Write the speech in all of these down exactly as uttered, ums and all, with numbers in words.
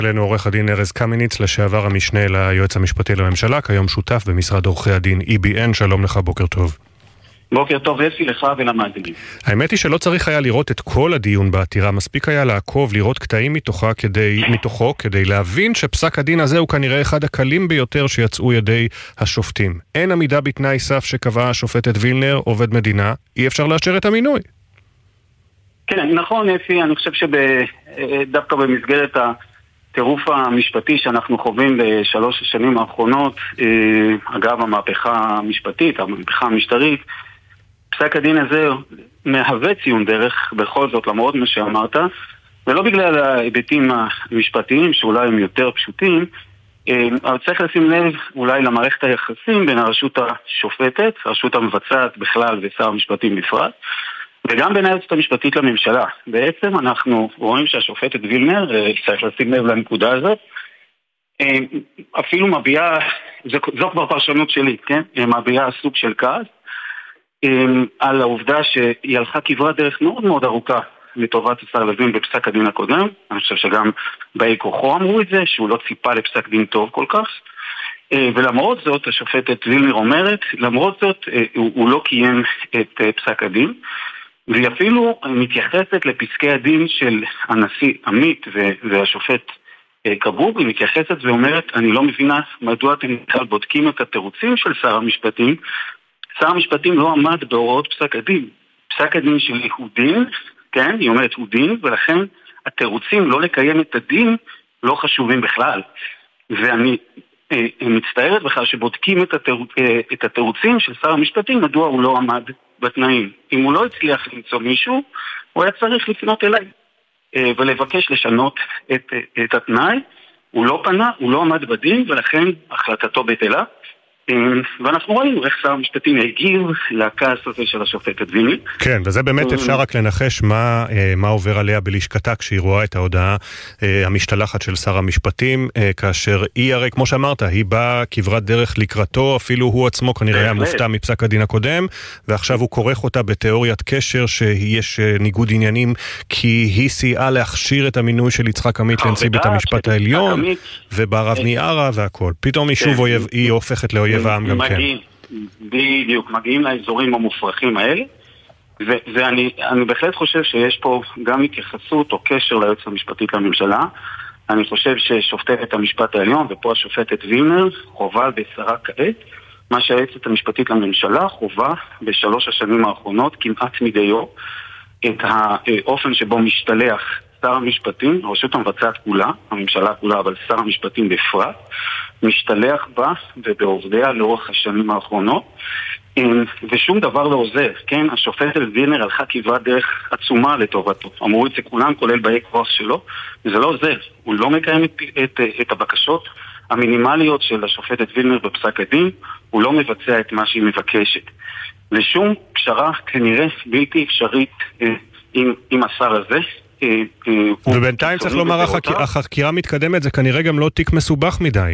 אלינו עורך הדין ארז קמיניץ, לשעבר המשנה ליועץ המשפטי לממשלה, כיום שותף במשרד עורכי הדין אי בי אן. שלום לך, בוקר טוב. בוקר טוב, אפי, לך ולמאזינים. האמת היא שלא צריך היה לראות את כל הדיון בעתירה, מספיק היה לעקוב, לראות קטעים מתוכה כדי, מתוכו, כדי להבין שפסק הדין הזה הוא כנראה אחד הקלים ביותר שיצאו ידי השופטים. אין עמידה בתנאי סף שקבעה השופטת וילנר, עובד מדינה, אי אפשר לאשר את המינוי. כן, נכון, אפי, אני חושב שדווקא במסגרת הטירוף המשפטי שאנחנו חווים בשלוש השנים האחרונות, אגב המהפכה המשפטית, המהפכה המשטרית, פסק הדין הזה מהווה ציון דרך בכל זאת, למרות מה שאמרת, ולא בגלל ההיבטים המשפטיים שאולי הם יותר פשוטים, אבל צריך לשים לב אולי למערכת היחסים בין הרשות השופטת, הרשות המבצעת בכלל ושר המשפטים בפרט, וגם בין היועצת המשפטית לממשלה. בעצם אנחנו רואים שהשופטת וילנר, צריך לשים לב לנקודה הזאת, אפילו מביעה, זו כבר פרשנות שלי, כן? מביעה סוג של כעס, על העובדה שהיא הלכה כברת דרך מאוד מאוד ארוכה לטובת השר לוין בפסק הדין הקודם. אני חושב שגם באי כוחו אמרו את זה, שהוא לא ציפה לפסק דין טוב כל כך, ולמרות זאת השופטת וילנר אומרת, למרות זאת הוא, הוא לא קיים את פסק הדין, והיא אפילו מתייחסת לפסקי הדין של הנשיא עמית והשופט כבוב, היא מתייחסת ואומרת, אני לא מבינה מדוע אתם בכלל בודקים את התירוצים של שר המשפטים. שר המשפטים לא עמד בהוראות פסק הדין. פסק הדין שלי הוא דין, כן? היא אומרת הוא דין, ולכן התירוצים לא לקיים את הדין לא חשובים בכלל. ואני אה, מצטערת בכלל שבודקים את, התירוץ, אה, את התירוצים של שר המשפטים, מדוע הוא לא עמד בתנאים. אם הוא לא הצליח למצוא מישהו, הוא היה צריך לפנות אליי אה, ולבקש לשנות את, את התנאי. הוא לא פנה, הוא לא עמד בדין, ולכן החלטתו בטלה. ואנחנו רואים איך שר המשפטים הגיב לכעס הזה של השופטת וילנר. כן, וזה באמת אפשר רק לנחש מה, מה עובר עליה בלשכתה כשהיא רואה את ההודעה המשתלחת של שר המשפטים, כאשר היא הרי, כמו שאמרת, היא באה כברת דרך לקראתו, אפילו הוא עצמו כנראה היה מופתע מפסק הדין הקודם, ועכשיו הוא כורך אותה בתיאוריית קשר שיש ניגוד עניינים, כי היא סייעה להכשיר את המינוי של יצחק עמית לנשיא בית המשפט העליון, וברב מיארה והכל. פתאום היא שוב אויב, היא הופכת לאויב העם גם כן. בדיוק, מגיעים לאזורים המופרכים האלה, ואני אני בהחלט חושב שיש פה גם התייחסות או קשר ליועצת המשפטית לממשלה. אני חושב ששופטת המשפט העליון, ופה השופטת וילנר, חובה בשרה כעת, מה שהיועצת המשפטית לממשלה חובה בשלוש השנים האחרונות, כמעט מדי יום, את האופן שבו משתלח שר המשפטים, הרשות המבצעת כולה, הממשלה כולה, אבל שר המשפטים בפרט, משתלח בה ובעובדיה לאורך השנים האחרונות, ושום דבר לא עוזר, כן? השופטת וילנר הלכה כברת דרך עצומה לטובתו. אמרו את זה כולם, כולל באי כוח שלו, וזה לא עוזר. הוא לא מקיים את, את, את הבקשות המינימליות של השופטת וילנר בפסק הדין, הוא לא מבצע את מה שהיא מבקשת. ושום פשרה כנראה בלתי אפשרית עם, עם השר הזה. ובינתיים צריך לומר, החקירה מתקדמת, זה כנראה גם לא תיק מסובך מדי.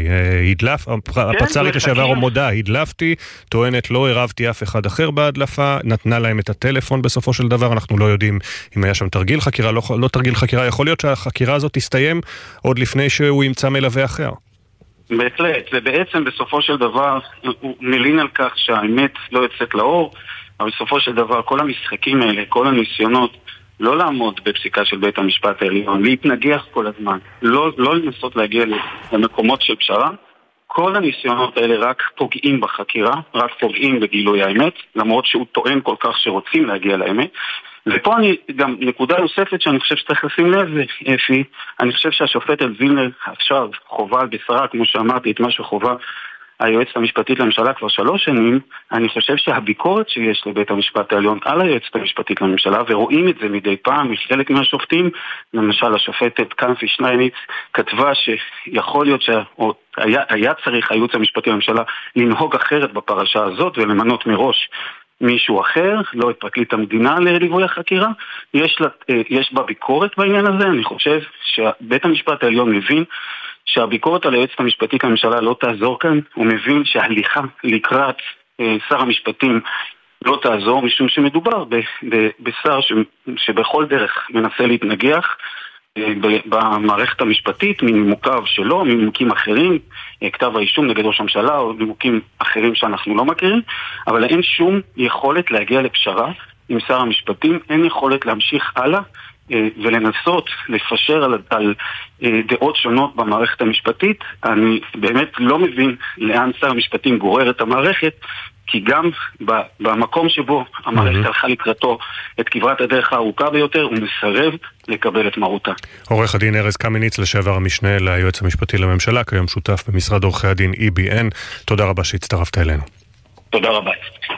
הפצ"רית לשעבר מודה, הדלפתי, טוענת לא הרבתי אף אחד אחר בהדלפה, נתנה להם את הטלפון בסופו של דבר, אנחנו לא יודעים אם היה שם תרגיל חקירה, לא תרגיל חקירה, יכול להיות שהחקירה הזאת תסתיים עוד לפני שהוא ימצא מלווה אחר. בהחלט, ובעצם בסופו של דבר הוא מלין על כך שהאמת לא יוצאת לאור, אבל בסופו של דבר כל המשחקים האלה, כל הניסיונות לא לעמוד בפסיקה של בית המשפט העליון, להתנגח כל הזמן, לא, לא לנסות להגיע למקומות של פשרה, כל הניסיונות האלה רק פוגעים בחקירה, רק פוגעים בגילוי האמת, למרות שהוא טוען כל כך שרוצים להגיע לאמת. ופה אני, גם נקודה נוספת שאני חושב שצריך לשים לב, אפי, אני חושב שהשופטת וילנר עכשיו חובה על בשרה, כמו שאמרתי, את מה שחובה היועצת המשפטית לממשלה כבר שלוש שנים. אני חושב שהביקורת שיש לבית המשפט העליון על היועצת המשפטית לממשלה, ורואים את זה מדי פעם מחלק מהשופטים, למשל השופטת קנפי שנייניץ כתבה שיכול להיות שהיה היה צריך הייעוץ המשפטי לממשלה לנהוג אחרת בפרשה הזאת ולמנות מראש מישהו אחר, לא את פרקליט המדינה לליווי החקירה. יש, לה, יש בה ביקורת בעניין הזה. אני חושב שבית המשפט העליון מבין שהביקורת על היועצת המשפטית לממשלה לא תעזור כאן. הוא מבין שההליכה לקראת שר המשפטים לא תעזור, משום שמדובר ב, ב, בשר ש, שבכל דרך מנסה להתנגח במערכת המשפטית, מנימוקיו שלו, מנימוקים אחרים, כתב האישום נגד ראש הממשלה או נימוקים אחרים שאנחנו לא מכירים, אבל אין שום יכולת להגיע לפשרה עם שר המשפטים, אין יכולת להמשיך הלאה ולנסות לפשר על, על דעות שונות במערכת המשפטית. אני באמת לא מבין לאן שר המשפטים גורר את המערכת, כי גם במקום שבו המערכת הלכה לקראתו את כברת הדרך הארוכה ביותר, הוא מסרב לקבל את מרותה. עורך הדין ארז קמיניץ, לשעבר המשנה ליועץ המשפטי לממשלה, כיום שותף במשרד עורכי הדין אי בי אן, תודה רבה שהצטרפת אלינו. תודה רבה.